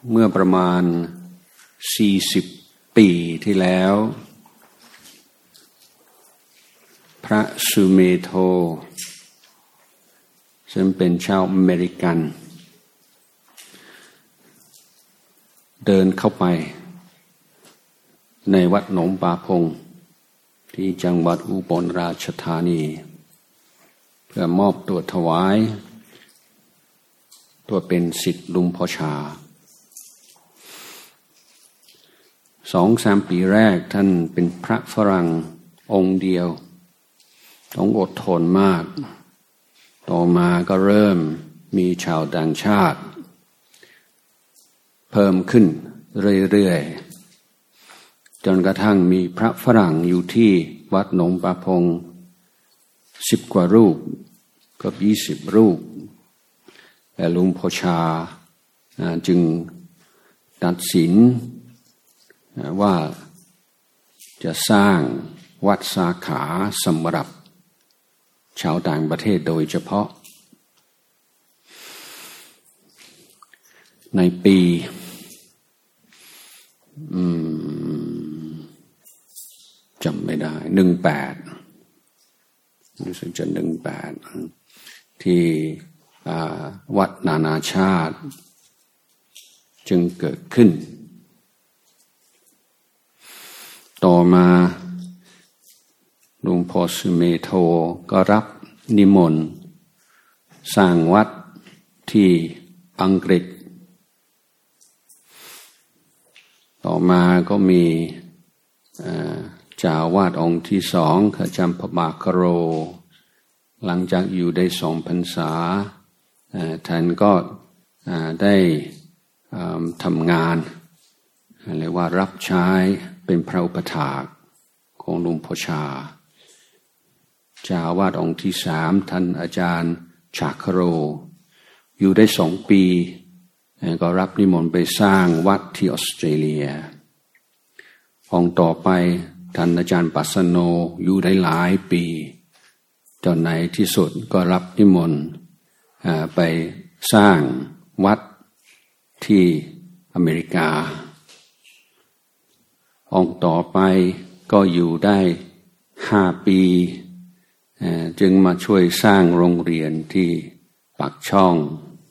เมื่อประมาณ40 ปีที่แล้วพระสุเมโธซึ่งเป็นชาวอเมริกันเดินเข้าไปในวัดหนองปาพงที่จังหวัดอุบลราชธานีเพื่อมอบตัวถวายตัวเป็นศิษย์หลวงพ่อชา2-3 ปีแรกท่านเป็นพระฝรั่งองค์เดียวต้องอดทนมากต่อมาก็เริ่มมีชาวต่างชาติเพิ่มขึ้นเรื่อยๆจนกระทั่งมีพระฝรั่งอยู่ที่วัดหนองปาพง10 กว่ารูปกับ20 รูปแต่หลวงพ่อชาจึงตัดสินว่าจะสร้างวัดสาขาสำหรับชาวต่างประเทศโดยเฉพาะในปีจำไม่ได้18รู้สึกจะ18ที่วัดนานาชาติจึงเกิดขึ้นต่อมาหลวงพ่อสุเมโธก็รับนิมนต์สร้างวัดที่อังกฤษต่อมาก็มีเจ้าวาดองค์ที่2คือจำพบากโรหลังจากอยู่ได้2 พรรษาท่านก็ได้ทำงานเรียกว่ารับใช้เป็นพระอุปถากของหลวงพ่อชาเจ้าวาดองค์ที่3ท่านอาจารย์ชาคโรอยู่ได้2 ปีก็รับนิมนต์ไปสร้างวัดที่ออสเตรเลียองค์ต่อไปท่านอาจารย์ปัสโนอยู่ได้หลายปีจนในที่สุดก็รับนิมนต์ไปสร้างวัดที่อเมริกาองค์ต่อไปก็อยู่ได้5 ปีจึงมาช่วยสร้างโรงเรียนที่ปากช่อง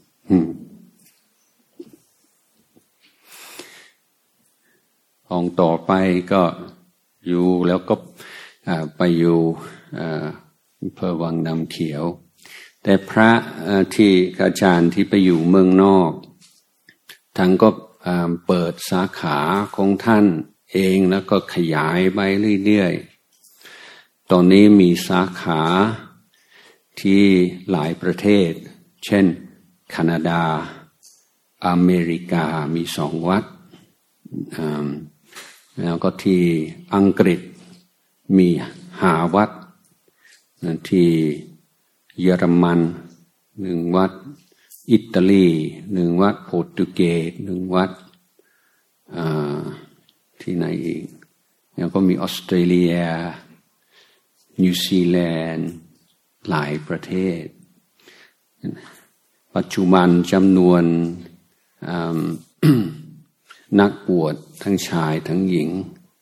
องค์ต่อไปก็อยู่แล้วก็ไปอยู่อำเภอวังน้ำเขียวแต่พระที่อาจารย์ที่ไปอยู่เมืองนอกท่านก็เปิดสาขาของท่านเองแล้วก็ขยายไปเรื่อยๆตอนนี้มีสาขาที่หลายประเทศเช่นแคนาดาอเมริกามี2 วัดแล้วก็ที่อังกฤษมี5 วัดที่เยอรมัน1 วัดอิตาลี1 วัดโปรตุเกส1 วัดที่ไหนอีกแล้วก็มีออสเตรเลียนิวซีแลนด์หลายประเทศปัจจุบันจำนวนนักบวชทั้งชายทั้งหญิง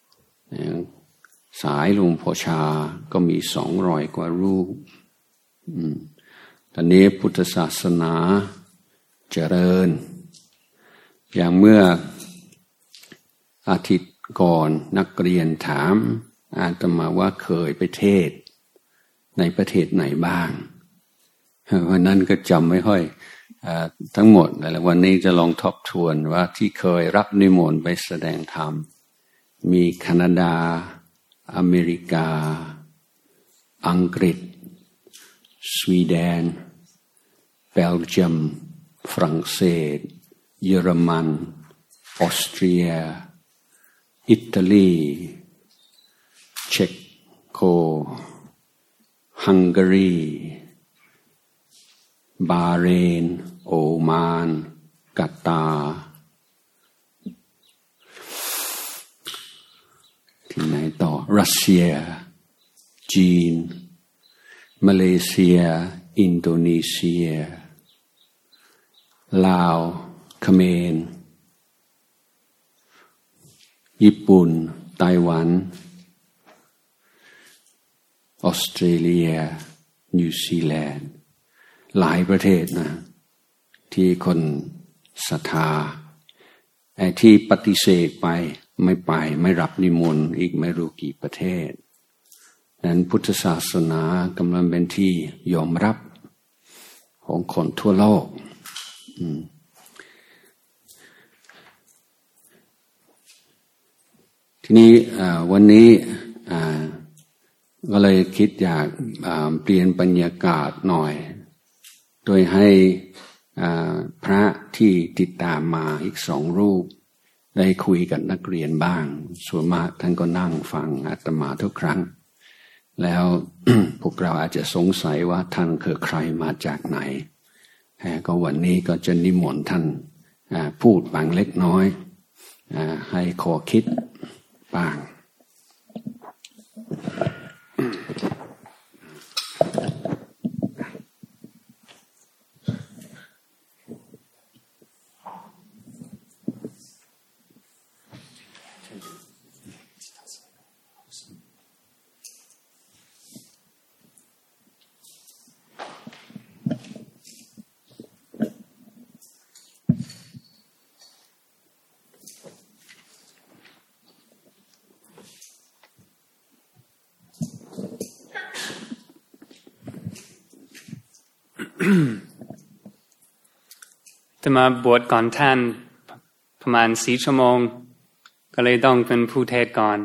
สายหลวงพ่อชาก็มี200 กว่ารูปตอนนี้พุทธศาสนาเจริญอย่างเมื่ออาทิตย์ก่อนนักเรียนถามอาตมาว่าเคยไปเทศน์ในประเทศไหนบ้างวันนั้นก็จำไม่ค่อยทั้งหมดแต่วันนี้จะลองทบทวนว่าที่เคยรับนิมนต์ไปแสดงธรรมมีแคนาดาอเมริกาอังกฤษสวีเดนเบลเยียมฝรั่งเศสเยอรมันออสเตรียอิตาลีเช็กโกฮังการีบาห์เรนโอมานกัตตาร์ที่ไหนต่อรัสเซียจีนมาเลเซียอินโดนีเซียลาวเขมรญี่ปุ่นไต้หวันออสเตรเลียนิวซีแลนด์หลายประเทศนะที่คนศรัทธาไอ้ที่ปฏิเสธไปไม่ไปไม่รับนิมนต์อีกไม่รู้กี่ประเทศนั้นพุทธศาสนากำลังเป็นที่ยอมรับของคนทั่วโลกทีนี้วันนี้ก็เลยคิดอยากเปลี่ยนบรรยากาศหน่อยโดยให้พระที่ติดตามมาอีก2 รูปได้คุยกับนักเรียนบ้างส่วนมากท่านก็นั่งฟังอาตมาทุกครั้งแล้ว พวกเราอาจจะสงสัยว่าท่านคือใครมาจากไหนก็วันนี้ก็จะนิมนต์ท่านพูดบางเล็กน้อยให้ขอคิดบ้างจะมาบวชก่อนท่านประมาณ4 ชั่วโมงก็เลยต้องเป็นผู้เทศก่อน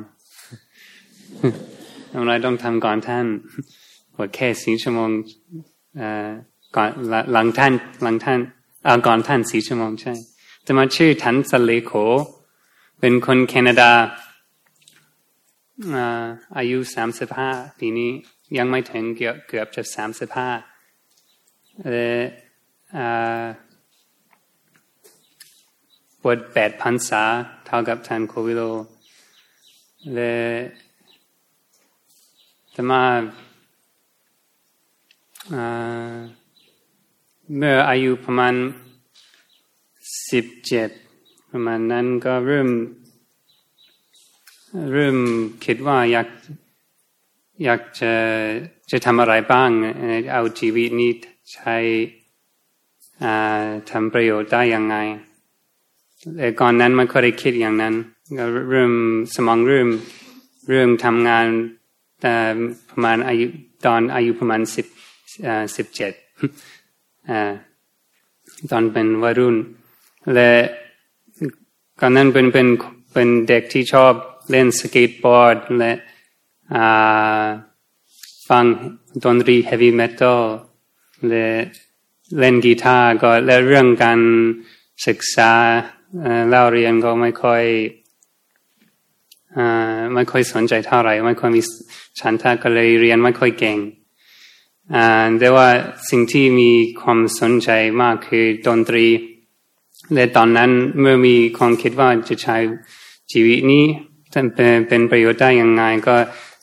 ทำไรต้องทำก่อนท่านบวชแค่4 ชั่วโมงก่อนหลังท่านก่อนท่าน4 ชั่วโมงใช่จะมาชื่อทันสเลโขเป็นคนแคนาดาอายุ35ปีนี้ยังไม่ถึงเกือบจะ35บวช8 พรรษาเท่ากับท่านโควิโลและจะมาเมื่ออายุประมาณ17ประมาณนั้นก็เริ่มคิดว่าอยากจะทำอะไรบ้างเอาชีวิตนี้ใช้ทำประโยชน์ได้ยังไงแต่ก่อนนั้นไม่ค่อยได้คิดอย่างนั้นก็สมองเริ่มทำงานแต่ประมาณตอนอายุประมาณ17ตอนเป็นวัยรุ่นและก่อนนั้นเป็นเด็กที่ชอบเล่นสเก็ตบอร์ดและฟังดนตรีเฮฟวี่เมทัลและเล่นกีตาร์ก็และเรื่องการศึกษาเล่าเรียนก็ไม่ค่อยสนใจเท่าไหร่ไม่ค่อยมีฉันทะก็เลยเรียนไม่ค่อยเก่งแต่ว่าสิ่งที่มีความสนใจมากคือดนตรีและตอนนั้นเมื่อมีความคิดว่าจะใช้ชีวิตนี้เป็นประโยชน์ได้ยังไงก็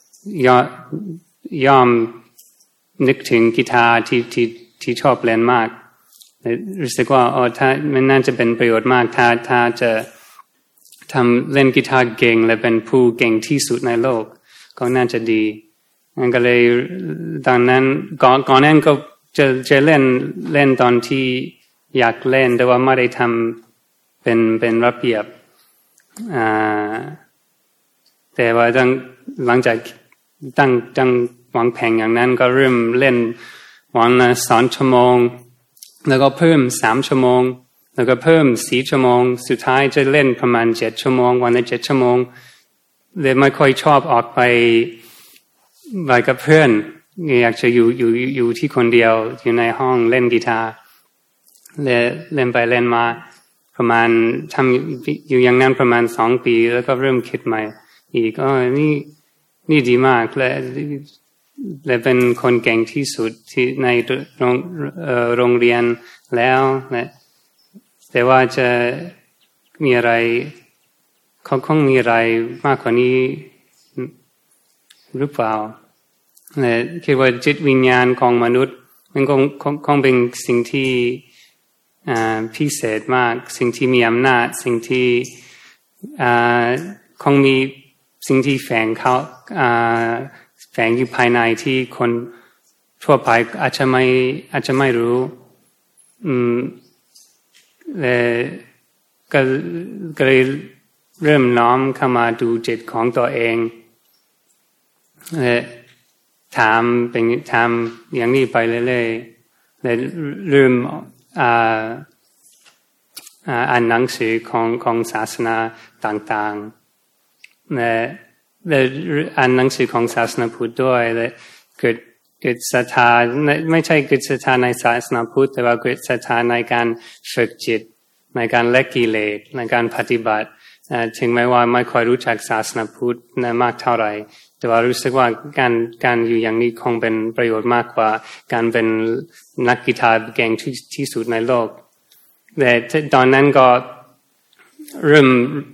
ยอมนึกถึงกีตาร์ที่ชอบเล่นมากรู้สึกว่าถ้ามันน่าจะเป็นประโยชน์มากถ้าจะทำเล่นกีตาร์เก่งและเป็นผู้เก่งที่สุดในโลกก็น่าจะดีงั้นก็เลยตอนนั้นก่อนนั้นก็จะเล่นตอนที่อยากเล่นแต่ว่าไม่ได้ทำเป็นระเบียบแต่ว่าหลังจากตั้งวางแผนอย่างนั้นก็เริ่มเล่นวันละ2 ชั่วโมงแล้วก็เพิ่ม3 ชั่วโมงแล้วก็เพิ่ม4 ชั่วโมงสุดท้ายจะเล่นประมาณ7 ชั่วโมงวันละ7 ชั่วโมงเลยไม่ค่อยชอบออกไปกับเพื่อนอยากจะอยู่ที่คนเดียวอยู่ในห้องเล่นกีตาร์เล่นไปเล่นมาประมาณทำอยู่อย่างนั้นประมาณ2 ปีแล้วก็เริ่มคิดใหม่อีกนี่ดีมากและเป็นคนเก่งที่สุดที่ในโรงเรียนแล้วแต่ว่าจะมีอะไรคงมีอะไรมากกว่านี้หรือเปล่าและคิดว่าจิตวิญญาณของมนุษย์มันคงเป็นสิ่งที่พิเศษมากสิ่งที่มีอำนาจสิ่งที่คงมีสิ่งที่แฝงอยู่ภายในที่คนทั่วไปอาจจะไม่รู้ก็เลยเริ่มน้อมเข้ามาดูจิตของตัวเองถามอย่างนี้ไปเรื่อยๆและเริ่มอ่านหนังสือของศาสนาต่างๆและอ่านหนังสือของศาสนาพุทธด้วยและเกิดศรัทธาไม่ใช่เกิดศรัทธาในศาสนาพุทธแต่ว่าเกิดศรัทธาในการฝึกจิตในการละกิเลสในการปฏิบัติถึงแม้ว่าไม่ค่อยรู้จักศาสนาพุทธมากเท่าไหร่แต่ว่ารู้สึกว่าการอยู่อย่างนี้คงเป็นประโยชน์มากกว่าการเป็นนักกีฬาเก่งที่สุดในโลกแต่ตอนนั้นก็เริ่ม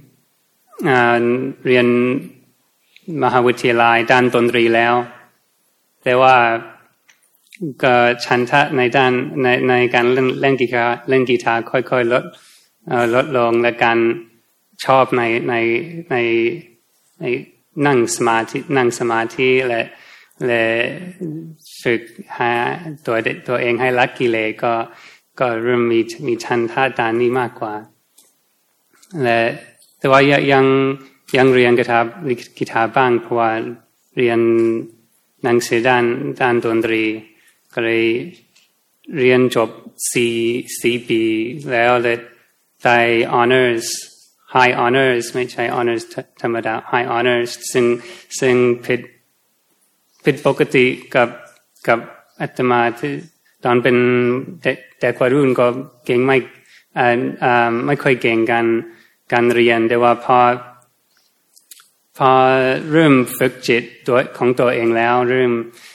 เรียนมหาวิทยาลัยด้านดนตรีแล้วแต่ว่าก็ฉันทะในการเล่นกีตาร์ค่อยๆลดลงและการชอบในนั่งสมาธิและฝึกหาตัวเองให้ละกิเลสก็เริ่มมีฉันทะด้านนี้มากกว่าและแต่ว่ายังเรียนกีตาร์บ้างเพราะว่าเรียนหนังสือด้านดนตรีก็เลยเรียนจบ4 ปีแล้วและได้ honors high honors ไม่ใช่ honors ธรรมดา high honors ซึ่งผิดปกติกับอาตมาที่ตอนเป็นแต่วัยรุ่นก็เก่งไม่ค่อยเก่งการเรียนแต่ว่าพอเริ่มฝึกจิตของตัวเองแล้วเริ่ม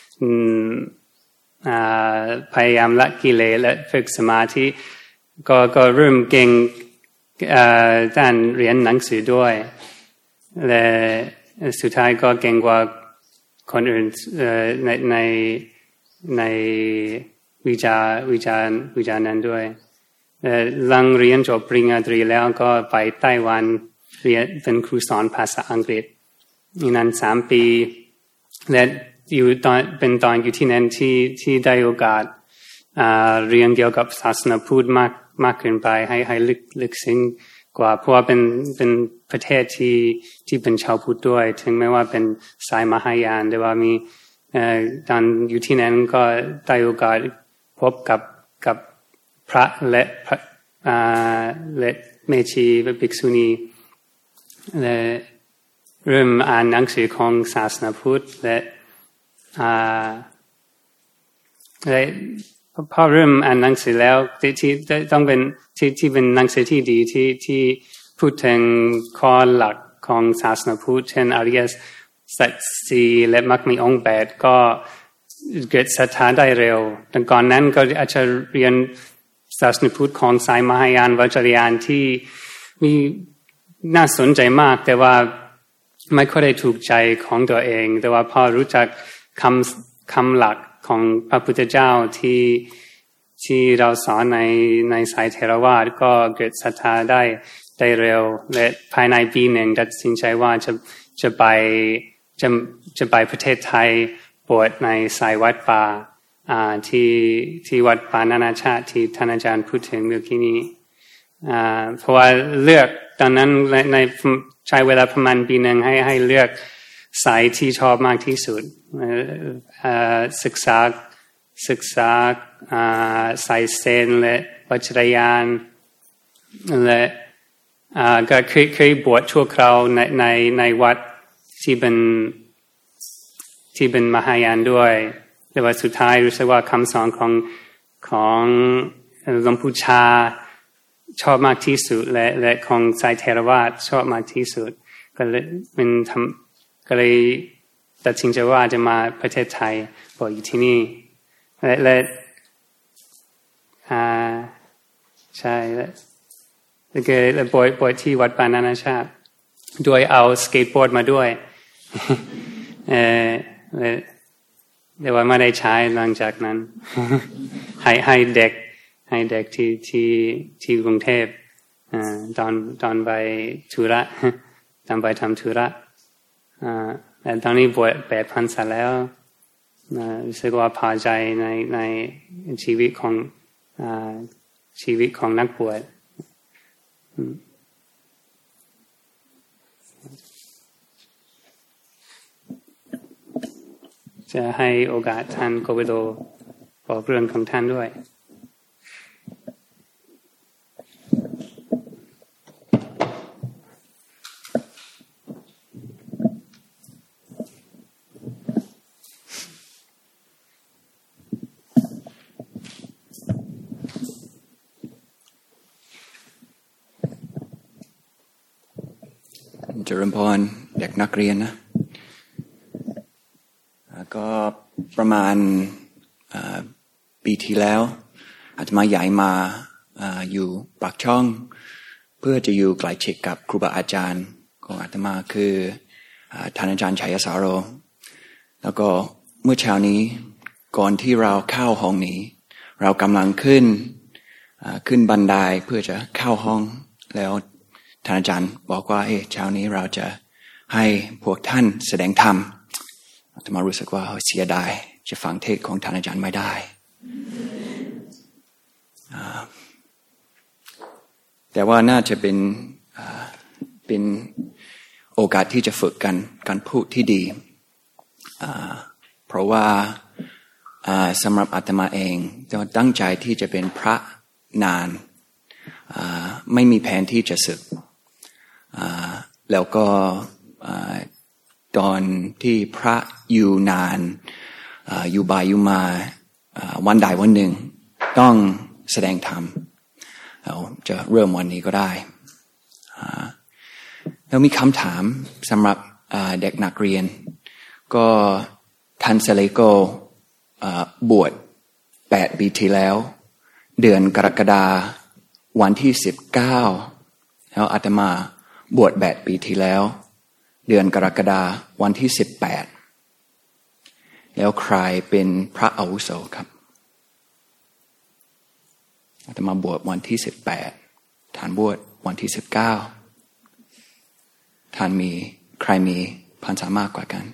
พยายามละกิเลสและฝึกสมาธิก็เริ่มเก่งด้านเรียนหนังสือด้วยและสุดท้ายก็เก่งกว่าคนอื่นในวิชานั้นด้วยหลังเรียนจบปริญญาตรีแล้วก็ไปไต้หวันเรียนเป็นครูสอนภาษาอังกฤษนั้น3 ปีและอยู่อยู่ที่นั้นที่ได้โอกาสเรียนเกี่ยวกับศาสนาพุทธมากขึ้นไปให้ลึกซึ้งกว่าเพราะว่าเป็นประเทศที่เป็นชาวพุทธด้วยถึงแม้ว่าเป็นสายมหายานแต่ว่ามีตอนอยู่ที่นั้นก็ได้โอกาสพบกับพระและแม่ชีภิกษุณีและเริ่มอ่านหนังสือของศาสนาพุทธและพอเริ่มอ่านหนังสือแล้วที่ต้องเป็นที่เป็นหนังสือที่ดีที่พูดถึงข้อหลักของศาสนาพุทธเช่นอริยสัจ4และมรรคมีองค์8ก็เกิดศรัทธาได้เร็วแต่ก่อนนั้นก็อาจจะเรียนศาสนาพุทธของสายมหายานวัจรยานที่มีน่าสนใจมากแต่ว่าไม่ค่อยได้ถูกใจของตัวเองแต่ว่าพอรู้จักคำหลักของพระพุทธเจ้าที่เราสอนในสายเทรวาสก็เกิดศรัทธาได้เร็วและภายในปีหนึ่งตัดสินใจว่าจะไปประเทศไทยบวชในสายวัดป่าที่วัดป่านานาชาติที่ท่านอาจารย์พูดถึงเมื่อกี้นี้เพราะว่าเลือกตอนนั้นในใช้เวลาประมาณปีหนึ่งให้เลือกสายที่ชอบมากที่สุดศึกษาสายเซนและวัจรยานและก็เคยบวชชั่วคราวในวัดที่เป็นมหายานด้วยแต่ว่าสุดท้ายรู้สึกว่าคำสอนของหลวงปู่ชาชอบมากที่สุดและของสายเทรวาสชอบมากที่สุดก็เลยตัดสินใจว่าจะมาประเทศไทยบวชอยู่ที่นี่และใช่แล้วก็บวชที่วัดป่านานาชาติโดยเอาสเก็ตบอร์ดมาด้วยแต่ว่าไม่ได้ใช้หลังจากนั้น ให้เด็กที่กรุงเทพตอนไปธุระไปทำธุระแต่ตอนนี้บวช8 พรรษาแล้วรู้สึกว่าพอใจในชีวิตของนักบวชจะให้โอกาสท่านโกวิโดบอกเรื่องของท่านด้วยเจริญพรเด็กนักเรียนนะก็ประมาณปีที่แล้วอาตมาย้ายมาอยู่ปากช่องเพื่อจะอยู่ใกล้ชิดกับครูบาอาจารย์ของอาตมาคือท่านอาจารย์ชัยสาโรแล้วก็เมื่อเช้านี้ก่อนที่เราเข้าห้องนี้เรากำลังขึ้นบันไดเพื่อจะเข้าห้องแล้วท่านอาจารย์บอกว่าเช้านี้เราจะให้พวกท่านแสดงธรรมอาตมารู้สึกว่าเสียดายจะฟังเทศของท่านอาจารย์ไม่ได้แต่ว่าน่าจะเป็นโอกาสที่จะฝึกการพูดที่ดีเพราะว่าสำหรับอาตมาเองจะตั้งใจที่จะเป็นพระนานไม่มีแผนที่จะศึกแล้วก็ตอนที่พระอยู่นานอยู่บ่ายอยู่มาวันใดวันหนึ่งต้องแสดงธรรมเราจะเริ่มวันนี้ก็ได้แล้วมีคำถามสำหรับเด็กนักเรียนก็ทันเซเลโกบวช8 ปีที่แล้วเดือนกรกฎาคมวันที่19แล้วอาตมาบวช8 ปีที่แล้วเดือนกรกฎาคมวันที่18แล้วใครเป็นพระอาวุโสครับอาตมาบวชวันที่18ท่านบวชวันที่19ท่านใครมีพรรษามากกว่ากัน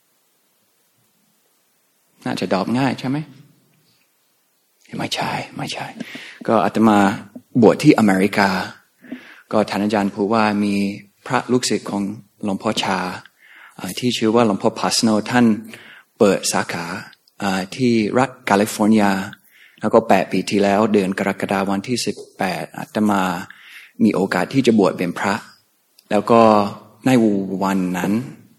น่าจะตอบง่ายใช่ไหมไม่ใช่ก็อาตมาบวชที่อเมริกาก็ท่านอาจารย์พูดว่ามีพระลูกศิษย์ของหลวงพ่อชาที่ชื่อว่าหลวงพ่อพาสโนท่านเปิดสาขาที่รัฐแคลิฟอร์เนียแล้วก็8 ปีที่แล้วเดือนกรกฎาคมวันที่18อาตมามีโอกาสที่จะบวชเป็นพระแล้วก็ในวันนั้น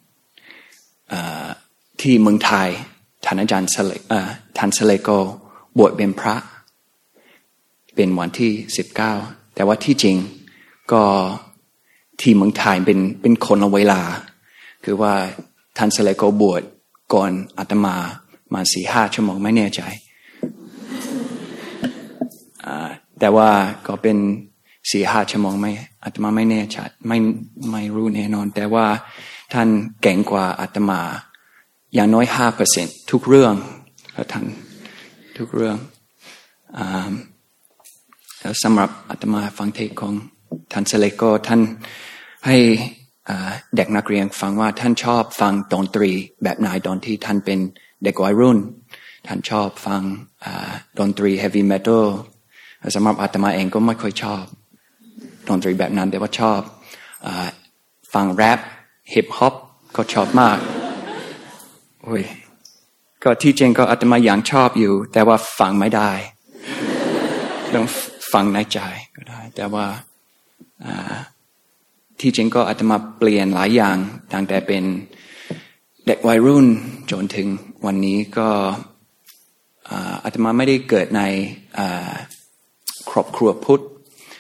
ที่เมืองไทยท่านอาจารย์ท่านเซเลโกบวชเป็นพระเป็นวันที่19แต่ว่าที่จริงก็ที่เมืองไทยเป็นคนละเวลาคือว่าท่านเซเลโกบวชก่อนอาตมามา 4-5 ชั่วโมงไม่แน่ใจแต่ว่าก็เป็น 4-5 ชั่วโมงไม่อาตมาไม่แน่ชัดไม่รู้แน่นอนแต่ว่าท่านเก่งกว่าอาตมาอย่างน้อย 5% ทุกเรื่องแล้วท่านทุกเรื่องแล้วสำหรับอาตมาฟังเทศของท่านเซเลโกท่านให้เด็กนักเรียนฟังว่าท่านชอบฟังดนตรีแบบไหนตอนที่ท่านเป็นเด็กวัยรุ่นท่านชอบฟังดนตรีเฮฟวี่เมทัลสำหรับอาตมาเองก็ไม่ค่อยชอบดนตรีแบบนั้นแต่ว่าชอบฟังแรปฮิปฮอปก็ชอบมากโอ้ยก็ที่จริงก็อาตมายังชอบอยู่แต่ว่าฟังไม่ได้ต้องฟังในใจก็ได้แต่ว่าที่จริงก็อาตมาเปลี่ยนหลายอย่างตั้งแต่เป็นเด็กวัยรุ่นจนถึงวันนี้ก็อาตมาไม่ได้เกิดในครอบครัวพุทธ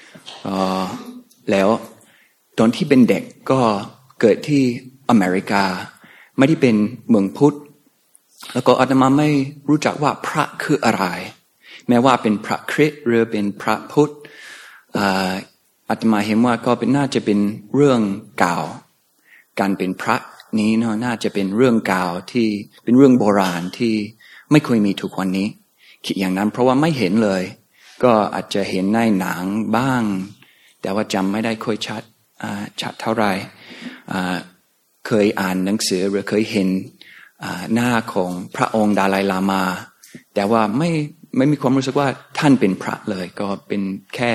แล้วตอนที่เป็นเด็กก็เกิดที่อเมริกาไม่ได้เป็นเมืองพุทธแล้วก็อาตมาไม่รู้จักว่าพระคืออะไรแม้ว่าเป็นพระคริสต์หรือเป็นพระพุทธอาตมาเห็นว่าก็น่าจะเป็นเรื่องเก่าการเป็นพระนี้เนาะน่าจะเป็นเรื่องเก่าที่เป็นเรื่องโบราณที่ไม่เคยมีทุกวันนี้คิดอย่างนั้นเพราะว่าไม่เห็นเลยก็อาจจะเห็นในหนังบ้างแต่ว่าจำไม่ได้ค่อยชัดเท่าไหร่เคยอ่านหนังสือหรือเคยเห็นหน้าของพระองค์ดาไลลามาแต่ว่าไม่มีความรู้สึกว่าท่านเป็นพระเลยก็เป็นแค่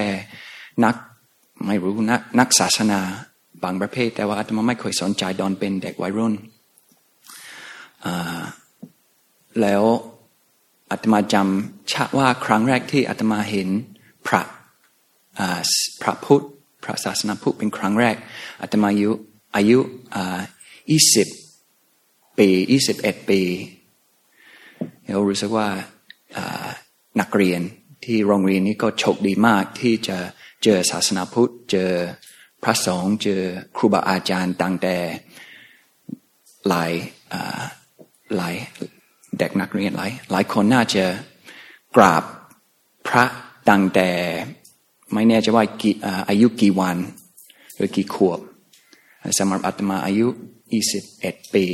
นักศาสนาบางประเภทแต่ว่าอาตมาไม่เคยสนใจตอนเป็นเด็กวัยรุ่นแล้วอาตมาจำชัดว่าครั้งแรกที่อาตมาเห็นพระพุทธพระศาสนาพุทธเป็นครั้งแรกอาตมาอายุ20 ปี21 ปีเรารู้สึกว่านักเรียนที่โรงเรียนนี้ก็โชคดีมากที่จะเจอศาสนาพุทธเจอพระสงฆ์เจอครูบาอาจารย์ตั้งแต่หลายเด็กนักเรียนหลายคนน่าจะกราบพระตั้งแต่ไม่แน่ใจว่าอายุกี่วันหรือกี่ขวบสำหรับอาตมาอายุ21 ปี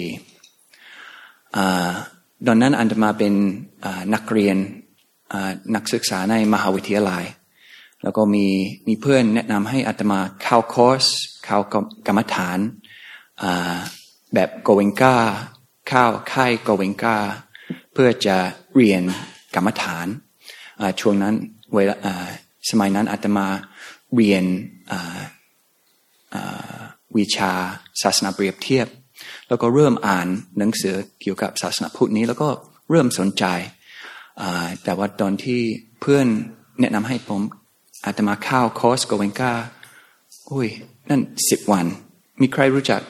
ตอนนั้นอาตมาเป็นนักเรียนนักศึกษาในมหาวิทยาลัยแล้วก็มีเพื่อนแนะนำให้อาตมาเข้าคอร์สเข้ากรรมฐานแบบโกเวนกาเข้าค่ายโกเวนกาเพื่อจะเรียนกรรมฐานช่วงนั้นสมัยนั้นอาตมาเรียนวิชาศาสนาเปรียบเทียบแล้วก็เริ่มอ่านหนังสือเกี่ยวกับศาสนาพุทธนี้แล้วก็เริ่มสนใจแต่ว่าตอนที่เพื่อนแนะนำให้ผมอาตมาเข้าคอร์สโกเวนกานั่น10 วันมีใครรู้จัก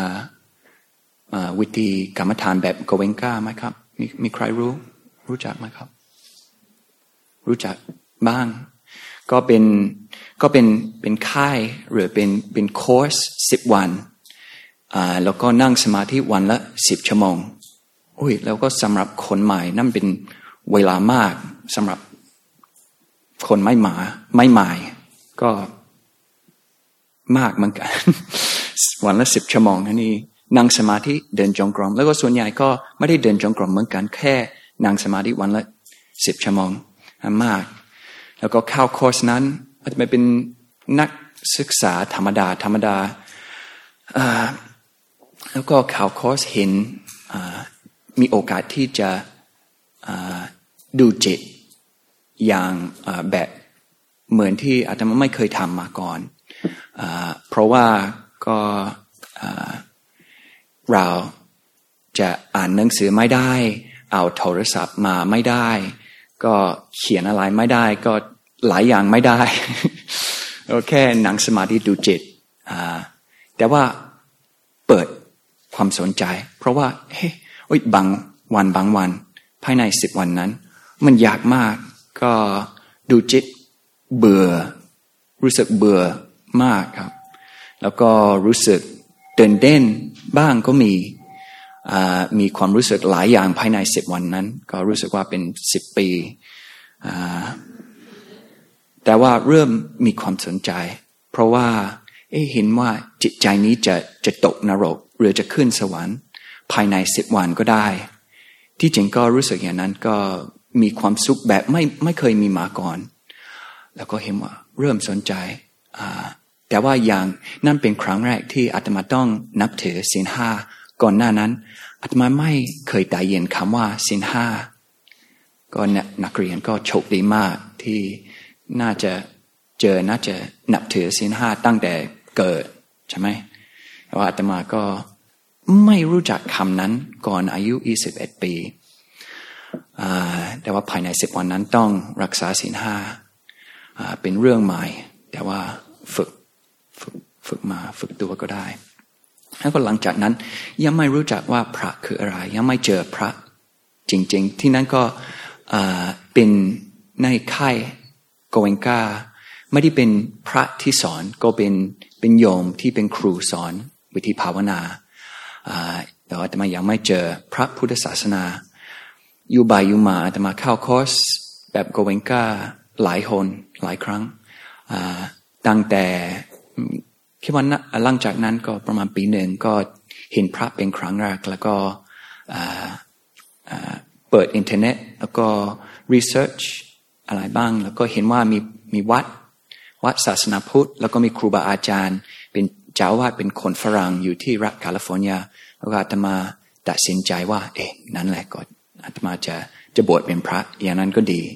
วิธีกรรมฐานแบบโกเวนกาไหมครับมีใครรู้จักไหมครับรู้จักบ้างก็เป็นค่ายหรือเป็นคอร์ส10 วันแล้วก็นั่งสมาธิวันละ10 ชั่วโมงแล้วก็สำหรับคนใหม่นั่นเป็นเวลามากสำหรับคนไม่ใหม่ก็มากเหมือนกัน วันละ10 ชั่วโมงนี่นั่งสมาธิเดินจงกรมแล้วก็ส่วนใหญ่ก็ไม่ได้เดินจงกรมเหมือนกันแค่นั่งสมาธิวันละ10 ชั่วโมงมากแล้วก็เข้าคอร์สนั้นอาจจะเป็นนักศึกษาธรรมดาแล้วก็เข้าคอร์สเห็นมีโอกาสที่จะดูจิตอย่างแบบเหมือนที่อาตมาไม่เคยทำมาก่อนเพราะว่าก็เราจะอ่านหนังสือไม่ได้เอาโทรศัพท์มาไม่ได้ก็เขียนอะไรไม่ได้ก็หลายอย่างไม่ได้ โอเคนั่งสมาธิดูจิตแต่ว่าเปิดความสนใจเพราะว่าบางวันภายใน10 วันนั้นมันยากมากก็ดูจิตรู้สึกเบื่อมากครับแล้วก็รู้สึกตื่นเต้นบ้างก็มีความรู้สึกหลายอย่างภายใน10 วันนั้นก็รู้สึกว่าเป็น10 ปีแต่ว่าเริ่มมีความสนใจเพราะว่าเห็นว่าจิตใจนี้จะตกนรกหรือจะขึ้นสวรรค์ภายใน10 วันก็ได้ที่จริงก็รู้สึกอย่างนั้นก็มีความสุขแบบไม่เคยมีมาก่อนแล้วก็เห็นว่าเริ่มสนใจแต่ว่าอย่างนั่นเป็นครั้งแรกที่อาตมาต้องนับถือศีล 5ก่อนหน้านั้นอาตมาไม่เคยได้ยินคำว่าศีล 5ก็นักเรียนก็โชคดีมากที่น่าจะนับถือศีล 5ตั้งแต่เกิดใช่ไหมแต่ว่าอาตมาก็ไม่รู้จักคำนั้นก่อนอายุ21 ปีแต่ว่าภายใน10 วันนั้นต้องรักษาศีล 5เป็นเรื่องใหม่แต่ว่าฝึกตัวก็ได้แล้วก็หลังจากนั้นยังไม่รู้จักว่าพระคืออะไรยังไม่เจอพระจริงๆที่นั้นก็เป็นในค่ายโกเวนกาไม่ได้เป็นพระที่สอนก็เป็นโยมที่เป็นครูสอนวิธีภาวนาแต่ว่าอาตมายังไม่เจอพระพุทธศาสนาอยู่บ่ายอยู่มาอาตมาเข้าคอร์สแบบโกเวนกาหลายครั้งตั้งแต่คิดว่าหลังจากนั้นก็ประมาณปี 1ก็เห็นพระเป็นครั้งแรกแล้วก็เปิดอินเทอร์เน็ตแล้วก็รีเสิร์ชอะไรบ้างแล้วก็เห็นว่ามีวัดศาสนาพุทธแล้วก็มีครูบาอาจารย์เป็นเจ้าอาวาสเป็นคนฝรั่งอยู่ที่รัฐแคลิฟอร์เนียแล้วก็อาตมาตัดสินใจว่านั่นแหละก็อาตมาจะบวชเป็นพระอย่างนั้นก็ดี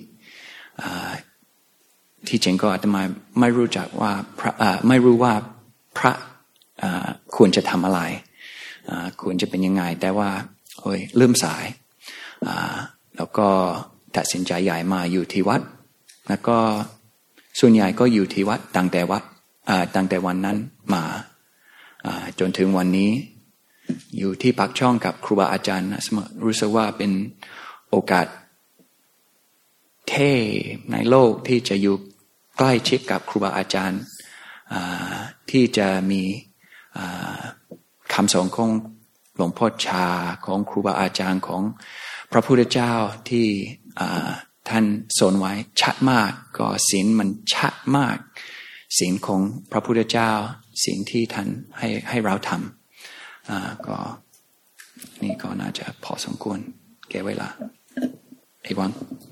ที่จริงก็อาตมาไม่รู้จักว่าไม่รู้ว่าพระควรจะทำอะไรควรจะเป็นยังไงแต่ว่าเริ่มสายแล้วก็ตัดสินใจใหญ่มาอยู่ที่วัดแล้วก็ส่วนใหญ่ก็อยู่ที่วัดตั้งแต่วันนั้นมาจนถึงวันนี้อยู่ที่ปากช่องกับครูบาอาจารย์รู้สึกว่าเป็นโอกาสเท่ในโลกที่จะอยู่ใกล้ชิดกับครูบาอาจารย์ที่จะมีคำสอนของหลวงพ่อชาของครูบาอาจารย์ของพระพุทธเจ้าที่ท่านสอนไว้ชัดมากก็ศีลมันชัดมากศีลของพระพุทธเจ้าศีลที่ท่านให้เราทำก็นี่ก็น่าจะพอสมควรแก่เวลาไอ้วัง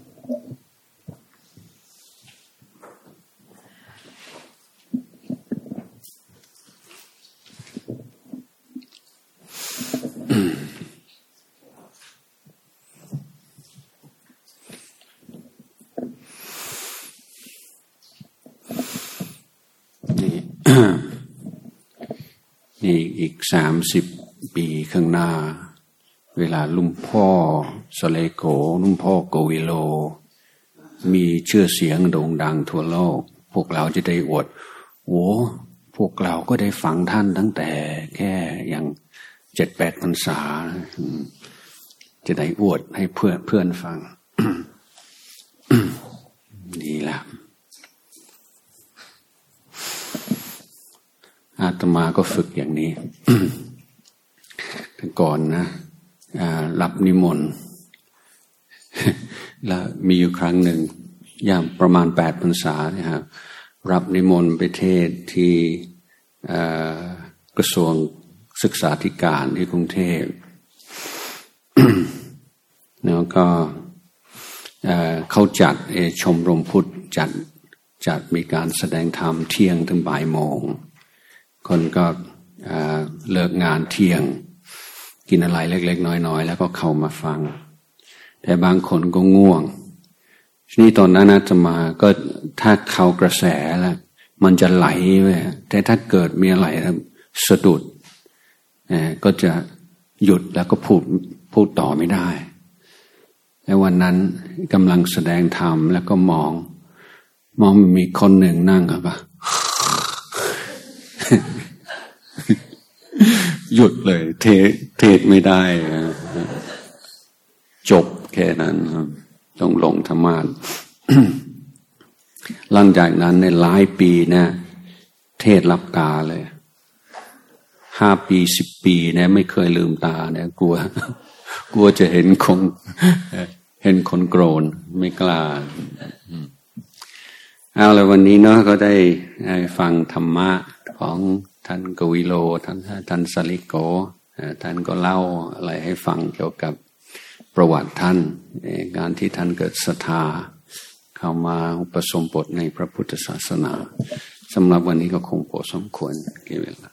นี่อีก30 ปีข้างหน้าเวลาลุงพ่อสเลโกลุงพ่อโกวิโลมีชื่อเสียงโด่งดังทั่วโลกพวกเราจะได้อวดพวกเราก็ได้ฟังท่านตั้งแต่แค่อย่าง7-8 พรรษาจะได้อวดให้เพื่อนฟัง นี่แหละอาตมาก็ฝึกอย่างนี้ ก่อนนะรับนิมนต์ แล้วมีอยู่ครั้งหนึ่งอย่างประมาณ8 พรรษาเนี่ยครับรับนิมนต์ไปเทศที่กระทรวงศึกษาธิการที่กรุงเทพ แล้วก็เขาจัดชมรมพุทธจัดมีการแสดงธรรมเที่ยงถึงบ่ายโมงคนก็เลิกงานเที่ยงกินอะไรเล็กๆน้อยๆแล้วก็เข้ามาฟังแต่บางคนก็ง่วงนี่ตอนนั้นอาตมาก็ถ้าเข้ากระแสแล้วมันจะไหลไปแต่ถ้าเกิดมีอะไรสะดุดก็จะหยุดแล้วก็พูดต่อไม่ได้แล้ววันนั้นกำลังแสดงธรรมแล้วก็มองมีคนหนึ่งนั่งอะปะ หยุดเลยเทศไม่ได้จบแค่นั้นครับต้องลงธรรมะ หลังจากนั้นในหลายปีเนี่ยเทศรับตาเลย5 ปี10 ปีเนี่ยไม่เคยลืมตาเนี่ยกลัวจะเห็นคนโกรธไม่กล้าเอาละวันนี้เนาะก็ได้ฟังธรรมะของท่านกวิโลท่านสลิโกท่านก็เล่าอะไรให้ฟังเกี่ยวกับประวัติท่านการที่ท่านเกิดศรัทธาเข้ามาอุปสมบทในพระพุทธศาสนาสำหรับวันนี้ก็คงพอสมควรแก่เวลา